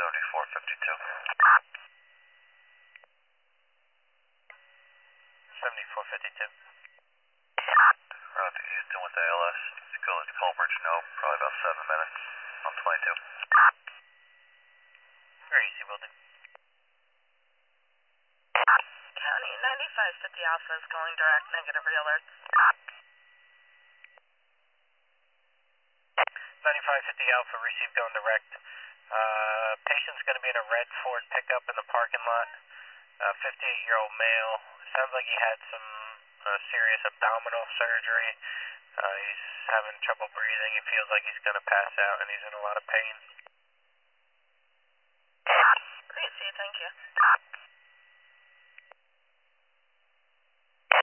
7452. 7452. Run to Houston with ALS. Let's go to Culbridge, no, probably about 7 minutes on 22. Very easy, will do. County 9550 Alpha is going direct, negative realerts. 9550 Alpha, received going direct. Patient's going to be in a red Ford pickup in the parking lot. 58-year-old male. Sounds like he had some serious abdominal surgery. He's having trouble breathing. He feels like he's going to pass out and he's in a lot of pain. Great, see you, thank you.